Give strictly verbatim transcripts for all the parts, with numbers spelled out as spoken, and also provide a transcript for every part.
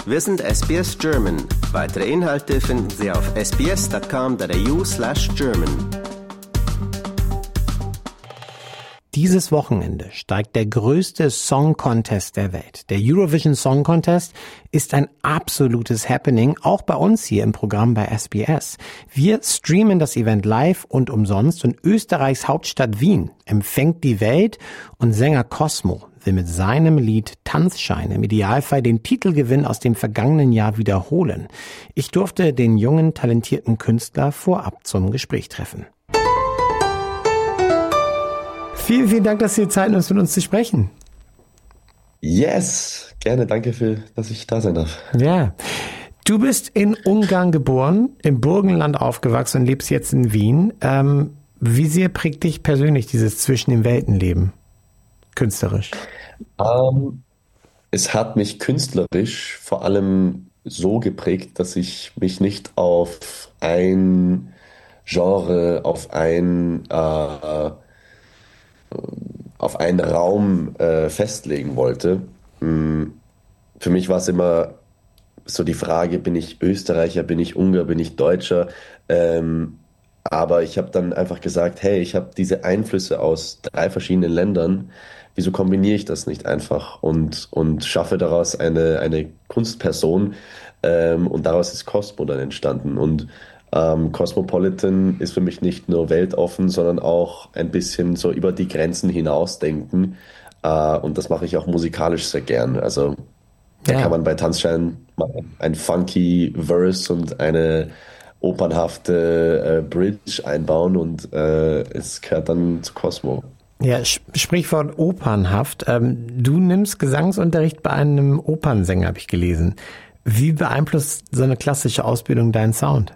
Wir sind S B S German. Weitere Inhalte finden Sie auf sbs.com.au slash German. Dieses Wochenende steigt der größte Song Contest der Welt. Der Eurovision Song Contest ist ein absolutes Happening, auch bei uns hier im Programm bei S B S. Wir streamen das Event live und umsonst und Österreichs Hauptstadt Wien empfängt die Welt und Sänger Cosmo will mit seinem Lied Tanzschein im Idealfall den Titelgewinn aus dem vergangenen Jahr wiederholen. Ich durfte den jungen, talentierten Künstler vorab zum Gespräch treffen. Vielen, vielen Dank, dass Sie Zeit haben, mit uns zu sprechen. Yes, gerne. Danke, für, dass ich da sein darf. Ja, du bist in Ungarn geboren, im Burgenland aufgewachsen und lebst jetzt in Wien. Ähm, wie sehr prägt dich persönlich dieses Zwischen den Welten Leben, künstlerisch? Ähm, es hat mich künstlerisch vor allem so geprägt, dass ich mich nicht auf ein Genre, auf ein äh, auf einen Raum äh, festlegen wollte. Für mich war es immer so die Frage, bin ich Österreicher, bin ich Ungar, bin ich Deutscher? Ähm, aber ich habe dann einfach gesagt, hey, ich habe diese Einflüsse aus drei verschiedenen Ländern, wieso kombiniere ich das nicht einfach und, und schaffe daraus eine, eine Kunstperson, ähm, und daraus ist Cosmo dann entstanden. Und Ähm, Cosmopolitan ist für mich nicht nur weltoffen, sondern auch ein bisschen so über die Grenzen hinausdenken. Äh, und das mache ich auch musikalisch sehr gern. Also da Ja. kann man bei Tanzschein mal ein funky Verse und eine opernhafte äh, Bridge einbauen und äh, es gehört dann zu Cosmo. Ja, Sprichwort opernhaft. Ähm, du nimmst Gesangsunterricht bei einem Opernsänger, habe ich gelesen. Wie beeinflusst so eine klassische Ausbildung deinen Sound?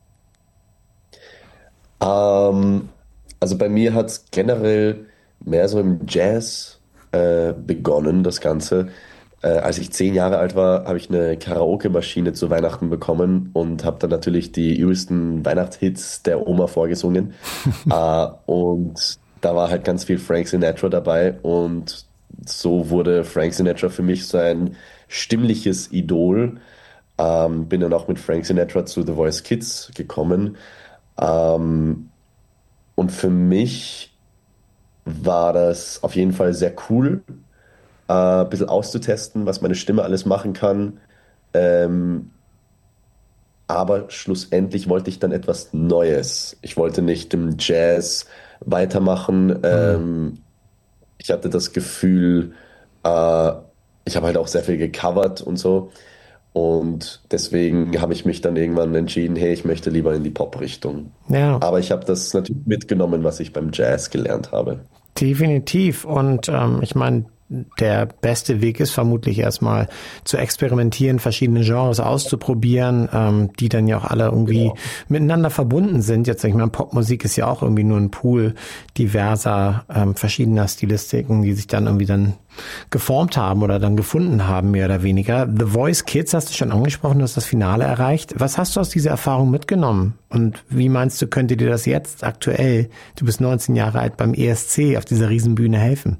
Ähm, also bei mir hat es generell mehr so im Jazz äh, begonnen, das Ganze. Äh, als ich zehn Jahre alt war, habe ich eine Karaoke-Maschine zu Weihnachten bekommen und habe dann natürlich die übelsten Weihnachtshits der Oma vorgesungen. äh, und da war halt ganz viel Frank Sinatra dabei und so wurde Frank Sinatra für mich so ein stimmliches Idol. Ähm, bin dann auch mit Frank Sinatra zu The Voice Kids gekommen. Ähm, und für mich war das auf jeden Fall sehr cool, äh, ein bisschen auszutesten, was meine Stimme alles machen kann. Ähm, aber schlussendlich wollte ich dann etwas Neues. Ich wollte nicht im Jazz weitermachen. Ähm, ich hatte das Gefühl, äh, ich habe halt auch sehr viel gecovert und so. Und deswegen habe ich mich dann irgendwann entschieden, hey, ich möchte lieber in die Pop-Richtung. Ja. Aber ich habe das natürlich mitgenommen, was ich beim Jazz gelernt habe. Definitiv. Und ähm, ich meine, der beste Weg ist vermutlich erstmal zu experimentieren, verschiedene Genres auszuprobieren, ähm, die dann ja auch alle irgendwie genau. miteinander verbunden sind. Jetzt, ich meine, Popmusik ist ja auch irgendwie nur ein Pool diverser, ähm, verschiedener Stilistiken, die sich dann irgendwie dann geformt haben oder dann gefunden haben, mehr oder weniger. The Voice Kids hast du schon angesprochen, du hast das Finale erreicht. Was hast du aus dieser Erfahrung mitgenommen? Und wie meinst du, könnte dir das jetzt aktuell, du bist neunzehn Jahre alt, beim E S C auf dieser Riesenbühne helfen?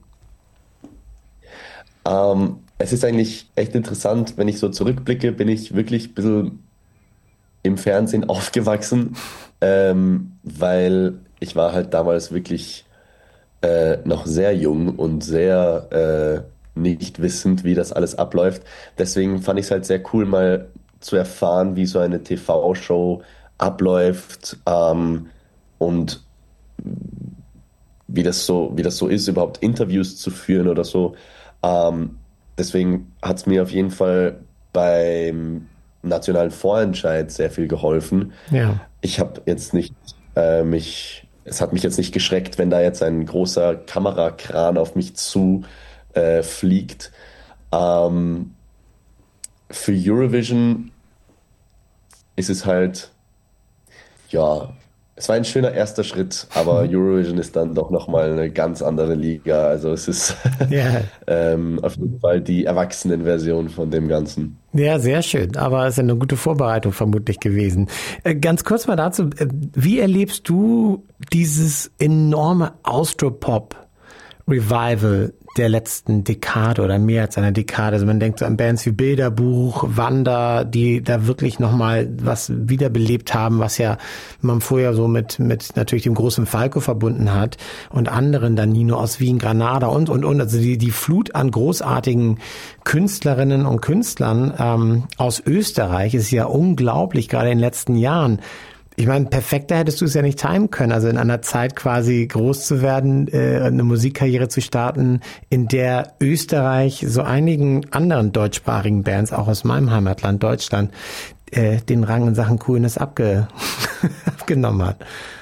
Ähm, es ist eigentlich echt interessant, wenn ich so zurückblicke, bin ich wirklich ein bisschen im Fernsehen aufgewachsen, ähm, weil ich war halt damals wirklich äh, noch sehr jung und sehr äh, nicht wissend, wie das alles abläuft. Deswegen fand ich es halt sehr cool, mal zu erfahren, wie so eine T V-Show abläuft, ähm, und wie das so, wie das so ist, überhaupt Interviews zu führen oder so. Ähm, deswegen hat es mir auf jeden Fall beim nationalen Vorentscheid sehr viel geholfen. Ja. Ich habe jetzt nicht äh, mich, es hat mich jetzt nicht geschreckt, wenn da jetzt ein großer Kamerakran auf mich zu äh, fliegt. Ähm, für Eurovision ist es halt, ja, es war ein schöner erster Schritt, aber Eurovision ist dann doch nochmal eine ganz andere Liga. Also es ist Ja. ähm, auf jeden Fall die Erwachsenenversion von dem Ganzen. Ja, sehr schön. Aber es ist ja eine gute Vorbereitung vermutlich gewesen. Äh, ganz kurz mal dazu, äh, wie erlebst du dieses enorme Austropop-Revival der letzten Dekade oder mehr als einer Dekade. Also man denkt so an Bands wie Bilderbuch, Wanda, die da wirklich nochmal was wiederbelebt haben, was ja man vorher so mit mit natürlich dem großen Falco verbunden hat und anderen, dann Nino aus Wien, Granada und und und. Also die die Flut an großartigen Künstlerinnen und Künstlern ähm, aus Österreich ist ja unglaublich, gerade in den letzten Jahren. Ich meine, perfekter hättest du es ja nicht timen können, also in einer Zeit quasi groß zu werden, äh, eine Musikkarriere zu starten, in der Österreich so einigen anderen deutschsprachigen Bands, auch aus meinem Heimatland Deutschland, äh, den Rang in Sachen Coolness abge abgenommen hat.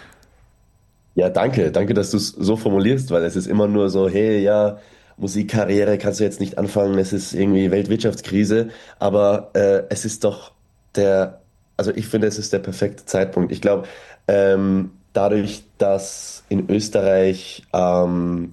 Ja, danke. Danke, dass du es so formulierst, weil es ist immer nur so, hey, ja, Musikkarriere kannst du jetzt nicht anfangen, es ist irgendwie Weltwirtschaftskrise, aber äh, es ist doch der, also ich finde, es ist der perfekte Zeitpunkt. Ich glaube, ähm, dadurch, dass in Österreich ähm,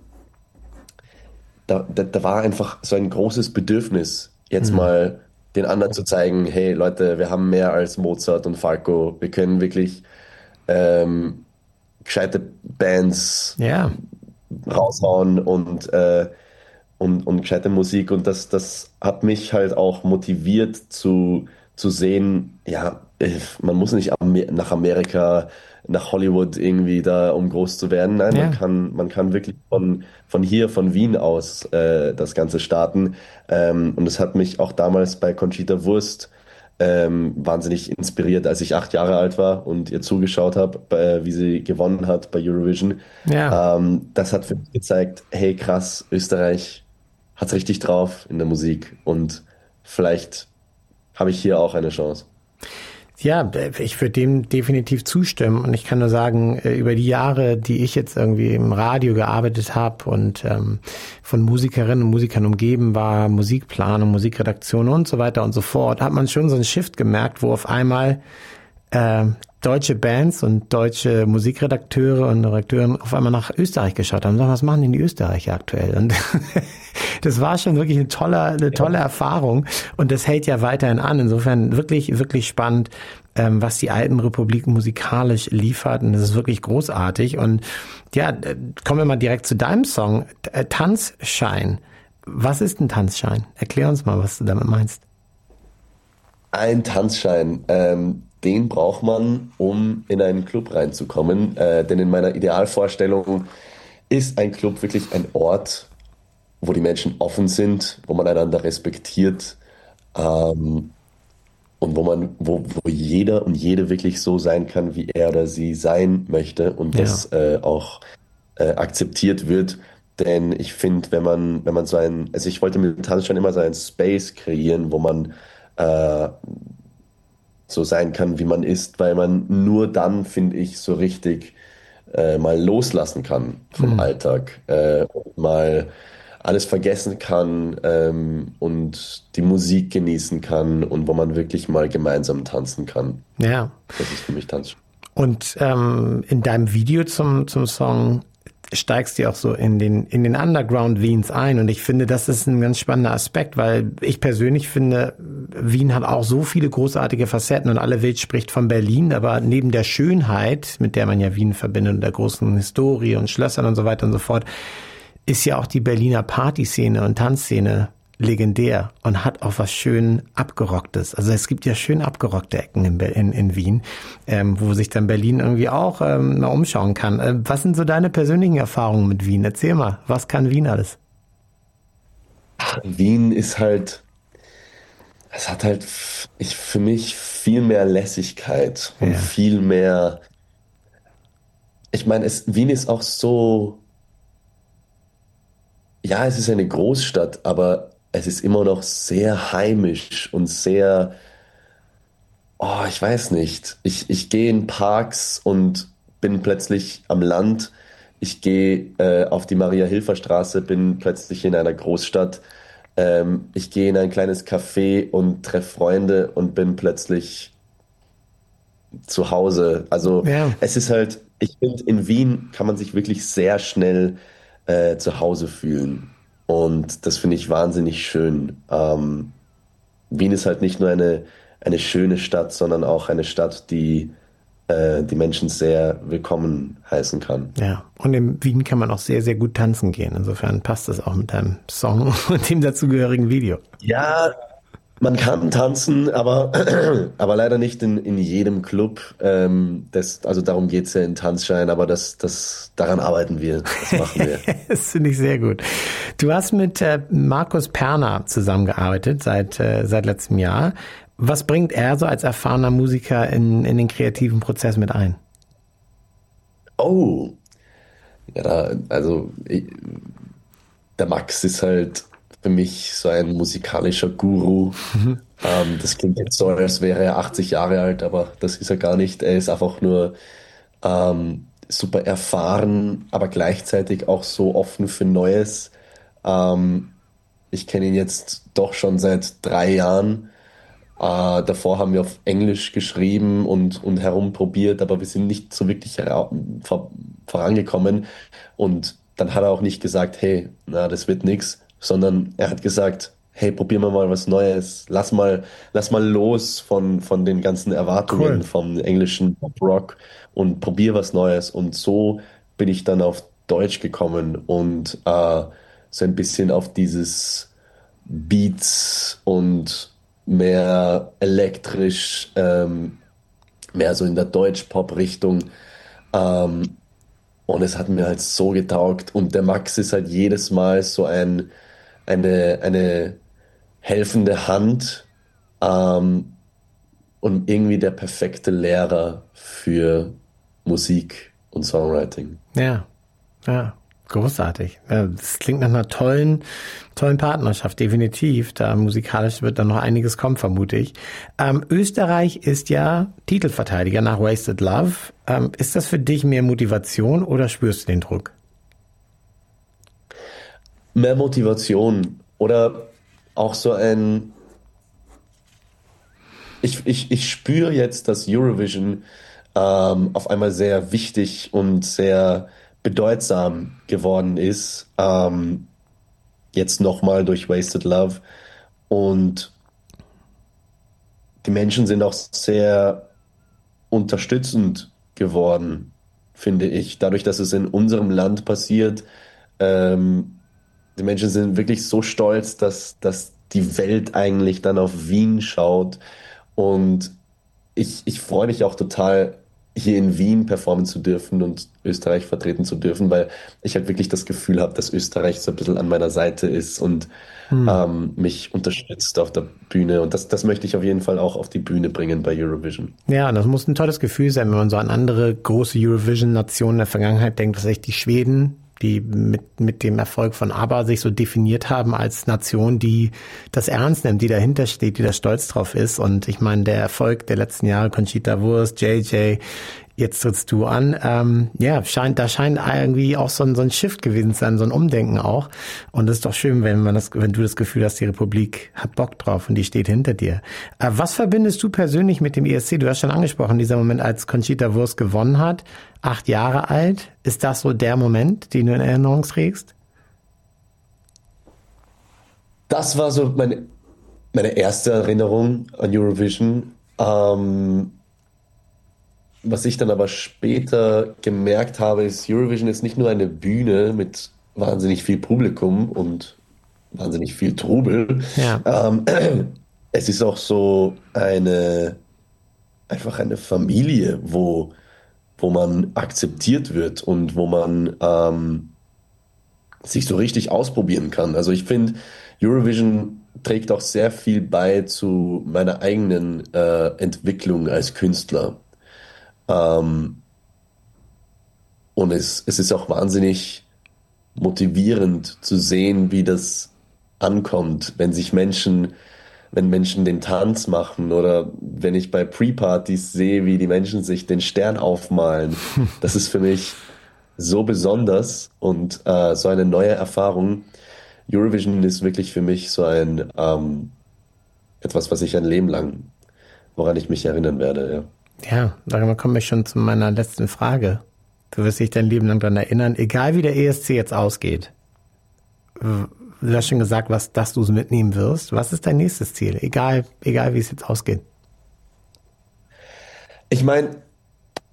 da, da, da war einfach so ein großes Bedürfnis, jetzt Mhm. mal den anderen zu zeigen, hey Leute, wir haben mehr als Mozart und Falco, wir können wirklich ähm, gescheite Bands Ja, raushauen und, äh, und, und gescheite Musik. Und das, das hat mich halt auch motiviert zu, zu sehen, ja, äh, man muss nicht Amer- nach Amerika, nach Hollywood irgendwie da, um groß zu werden. Nein, man ja. kann, man kann wirklich von, von hier, von Wien aus äh, das Ganze starten. Ähm, und das hat mich auch damals bei Conchita Wurst ähm, wahnsinnig inspiriert, als ich acht Jahre alt war und ihr zugeschaut habe, bei- wie sie gewonnen hat bei Eurovision. Ja. Ähm, das hat für mich gezeigt, hey krass, Österreich hat's richtig drauf in der Musik und vielleicht habe ich hier auch eine Chance. Ja, ich würde dem definitiv zustimmen und ich kann nur sagen, äh, über die Jahre, die ich jetzt irgendwie im Radio gearbeitet habe und ähm, von Musikerinnen und Musikern umgeben war, Musikplanung, Musikredaktion und so weiter und so fort, hat man schon so einen Shift gemerkt, wo auf einmal äh, deutsche Bands und deutsche Musikredakteure und Redakteure auf einmal nach Österreich geschaut haben. So, was machen denn die Österreicher aktuell? Und das war schon wirklich eine tolle, eine tolle Erfahrung und das hält ja weiterhin an. Insofern wirklich, wirklich spannend, ähm, was die Alpenrepublik musikalisch liefert und das ist wirklich großartig. Und ja, äh, kommen wir mal direkt zu deinem Song, äh, Tanzschein. Was ist ein Tanzschein? Erklär uns mal, was du damit meinst. Ein Tanzschein, ähm, den braucht man, um in einen Club reinzukommen. Äh, denn in meiner Idealvorstellung ist ein Club wirklich ein Ort, wo die Menschen offen sind, wo man einander respektiert, ähm, und wo man, wo, wo jeder und jede wirklich so sein kann, wie er oder sie sein möchte und Ja, das äh, auch äh, akzeptiert wird. Denn ich finde, wenn man, wenn man so ein, also ich wollte mit dem Tanz schon immer so einen Space kreieren, wo man äh, so sein kann, wie man ist, weil man nur dann, finde ich, so richtig äh, mal loslassen kann vom hm. Alltag, äh, und mal alles vergessen kann, ähm, und die Musik genießen kann und wo man wirklich mal gemeinsam tanzen kann. Ja. Das ist für mich Tanz. Und ähm, in deinem Video zum zum Song steigst du auch so in den in den Underground Wiens ein und ich finde, das ist ein ganz spannender Aspekt, weil ich persönlich finde, Wien hat auch so viele großartige Facetten und alle Welt spricht von Berlin, aber neben der Schönheit, mit der man ja Wien verbindet und der großen Historie und Schlössern und so weiter und so fort, ist ja auch die Berliner Partyszene und Tanzszene legendär und hat auch was schön Abgerocktes. Also es gibt ja schön abgerockte Ecken in, Be- in, in Wien, ähm, wo sich dann Berlin irgendwie auch ähm, mal umschauen kann. Äh, was sind so deine persönlichen Erfahrungen mit Wien? Erzähl mal, was kann Wien alles? Wien ist halt, es hat halt f- ich, für mich viel mehr Lässigkeit und Ja, viel mehr, ich meine, es, Wien ist auch so, ja, es ist eine Großstadt, aber es ist immer noch sehr heimisch und sehr, oh, ich weiß nicht. Ich, ich gehe in Parks und bin plötzlich am Land. Ich gehe äh, auf die Maria-Hilfer-Straße, bin plötzlich in einer Großstadt. Ähm, ich gehe in ein kleines Café und treffe Freunde und bin plötzlich zu Hause. Also ja, es ist halt, ich finde, in Wien kann man sich wirklich sehr schnell äh, zu Hause fühlen. Und das finde ich wahnsinnig schön. Ähm, Wien ist halt nicht nur eine, eine schöne Stadt, sondern auch eine Stadt, die äh, die Menschen sehr willkommen heißen kann. Ja, und in Wien kann man auch sehr, sehr gut tanzen gehen. Insofern passt das auch mit deinem Song und dem dazugehörigen Video. Ja, man kann tanzen, aber, aber leider nicht in, in jedem Club. Ähm, das, also darum geht es ja in Tanzschein, aber das, das, daran arbeiten wir, das machen wir. Das finde ich sehr gut. Du hast mit äh, Markus Perner zusammengearbeitet seit, äh, seit letztem Jahr. Was bringt er so als erfahrener Musiker in, in den kreativen Prozess mit ein? Oh, ja, da, also ich, der Max ist halt für mich so ein musikalischer Guru. Mhm. Ähm, das klingt jetzt so, als wäre er achtzig Jahre alt, aber das ist er gar nicht. Er ist einfach nur ähm, super erfahren, aber gleichzeitig auch so offen für Neues. Ähm, ich kenne ihn jetzt doch schon seit drei Jahren. Äh, davor haben wir auf Englisch geschrieben und, und herumprobiert, aber wir sind nicht so wirklich hera- vor, vorangekommen. Und dann hat er auch nicht gesagt, hey, na, das wird nix, sondern er hat gesagt, hey, probieren wir mal was Neues. Lass mal, lass mal los von, von den ganzen Erwartungen Cool. vom englischen Pop-Rock und probier was Neues. Und so bin ich dann auf Deutsch gekommen und äh, so ein bisschen auf dieses Beats und mehr elektrisch, ähm, mehr so in der Deutsch-Pop-Richtung. Ähm, und es hat mir halt so getaugt. Und der Max ist halt jedes Mal so ein, eine, eine helfende Hand ähm, und irgendwie der perfekte Lehrer für Musik und Songwriting. Ja, ja, großartig. Ja, das klingt nach einer tollen, tollen Partnerschaft, definitiv. Da musikalisch wird dann noch einiges kommen, vermute ich. Ähm, Österreich ist ja Titelverteidiger nach Wasted Love. Ähm, ist das für dich mehr Motivation oder spürst du den Druck? Mehr Motivation oder auch so ein... Ich, ich, ich spüre jetzt, dass Eurovision ähm, auf einmal sehr wichtig und sehr bedeutsam geworden ist. Ähm, jetzt nochmal durch Wasted Love. Und die Menschen sind auch sehr unterstützend geworden, finde ich. Dadurch, dass es in unserem Land passiert, ähm, die Menschen sind wirklich so stolz, dass, dass die Welt eigentlich dann auf Wien schaut. Und ich, ich freue mich auch total, hier in Wien performen zu dürfen und Österreich vertreten zu dürfen, weil ich halt wirklich das Gefühl habe, dass Österreich so ein bisschen an meiner Seite ist und hm. ähm, mich unterstützt auf der Bühne. Und das, das möchte ich auf jeden Fall auch auf die Bühne bringen bei Eurovision. Ja, das muss ein tolles Gefühl sein, wenn man so an andere große Eurovision-Nationen der Vergangenheit denkt, was echt die Schweden, die mit, mit dem Erfolg von ABBA sich so definiert haben als Nation, die das ernst nimmt, die dahinter steht, die da stolz drauf ist. Und ich meine, der Erfolg der letzten Jahre, Conchita Wurst, J J, jetzt trittst du an, ähm, ja, scheint, da scheint irgendwie auch so ein, so ein Shift gewesen zu sein, so ein Umdenken auch. Und es ist doch schön, wenn man das, wenn du das Gefühl hast, die Republik hat Bock drauf und die steht hinter dir. Äh, was verbindest du persönlich mit dem E S C? Du hast schon angesprochen, dieser Moment, als Conchita Wurst gewonnen hat, acht Jahre alt. Ist das so der Moment, den du in Erinnerung trägst? Das war so meine, meine erste Erinnerung an Eurovision. Ähm, Was ich dann aber später gemerkt habe, ist, Eurovision ist nicht nur eine Bühne mit wahnsinnig viel Publikum und wahnsinnig viel Trubel. Ja. Ähm, es ist auch so eine, einfach eine Familie, wo, wo man akzeptiert wird und wo man ähm, sich so richtig ausprobieren kann. Also ich finde, Eurovision trägt auch sehr viel bei zu meiner eigenen äh, Entwicklung als Künstler. Ähm, und es, es ist auch wahnsinnig motivierend zu sehen, wie das ankommt, wenn sich Menschen, wenn Menschen den Tanz machen oder wenn ich bei Pre-Partys sehe, wie die Menschen sich den Stern aufmalen. Das ist für mich so besonders und äh, so eine neue Erfahrung. Eurovision ist wirklich für mich so ein ähm, etwas, was ich ein Leben lang, woran ich mich erinnern werde, ja. Ja, darüber komme ich schon zu meiner letzten Frage. Du wirst dich dein Leben lang daran erinnern, egal wie der E S C jetzt ausgeht. Du hast schon gesagt, was, dass du es mitnehmen wirst. Was ist dein nächstes Ziel? Egal, egal wie es jetzt ausgeht. Ich meine,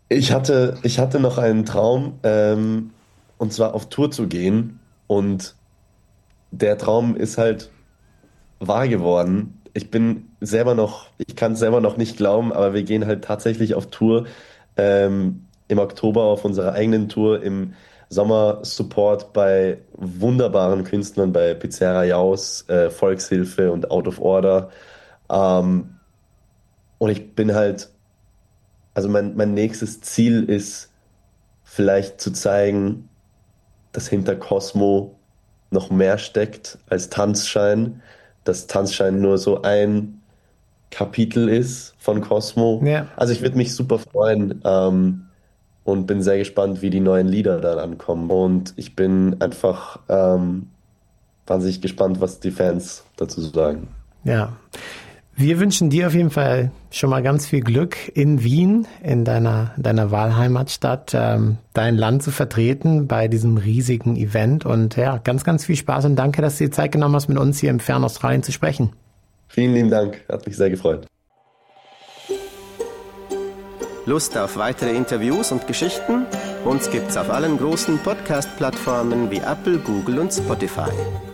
Ich hatte, ich hatte noch einen Traum, ähm, und zwar auf Tour zu gehen. Und der Traum ist halt wahr geworden. Ich bin selber noch, ich kann es selber noch nicht glauben, aber wir gehen halt tatsächlich auf Tour. Ähm, im Oktober auf unserer eigenen Tour, im Sommer Support bei wunderbaren Künstlern, bei Pizzeria Jaus, äh, Volkshilfe und Out of Order. Ähm, und ich bin halt, also mein, mein nächstes Ziel ist vielleicht zu zeigen, dass hinter Cosmo noch mehr steckt als Tanzschein, dass Tanzschein nur so ein Kapitel ist von Cosmo. Ja. Also ich würde mich super freuen, ähm, und bin sehr gespannt, wie die neuen Lieder dann ankommen. Und ich bin einfach ähm, wahnsinnig gespannt, was die Fans dazu sagen. Ja. Wir wünschen dir auf jeden Fall schon mal ganz viel Glück in Wien, in deiner, deiner Wahlheimatstadt, ähm, dein Land zu vertreten bei diesem riesigen Event. Und ja, ganz, ganz viel Spaß und danke, dass du dir Zeit genommen hast, mit uns hier im fernen Australien zu sprechen. Vielen lieben Dank, hat mich sehr gefreut. Lust auf weitere Interviews und Geschichten? Uns gibt's auf allen großen Podcast-Plattformen wie Apple, Google und Spotify.